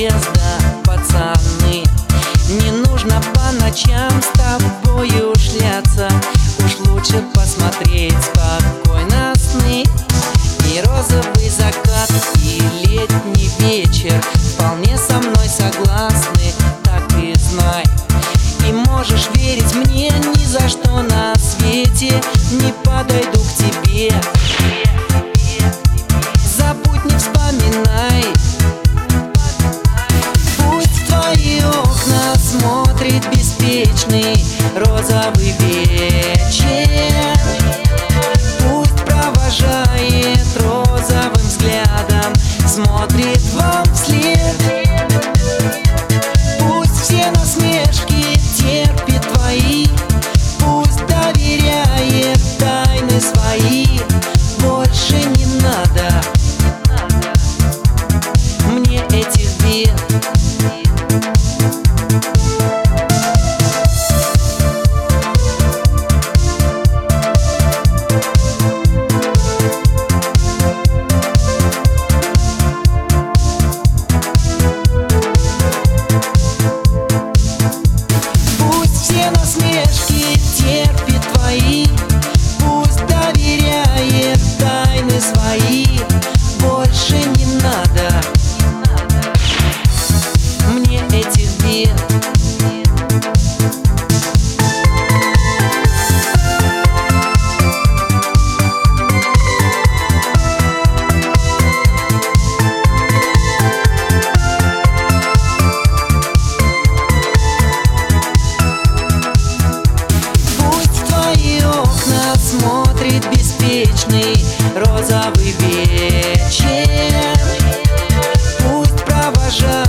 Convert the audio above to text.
подъезда, пацаны. Не нужно по ночам с тобою шляться, уж лучше посмотреть спокойно сны. И розовый закат, и летний вечер вполне со мной согласны, так и знай. И можешь верить мне, ни за что на свете не подойду к тебе. Забудь, не вспоминай. Пусть в твои окна смотрит беспечный розовый вечер. Пусть провожает розовым взглядом, смотрит вам вслед. Пусть все насмешки терпит твои, пусть доверяет тайны свои. Больше не надо мне этих бед. Насмешки терпит твои, пусть доверяет тайны свои. Больше не надо мне этих бед. Смотрит беспечный розовый вечер. Пусть провожает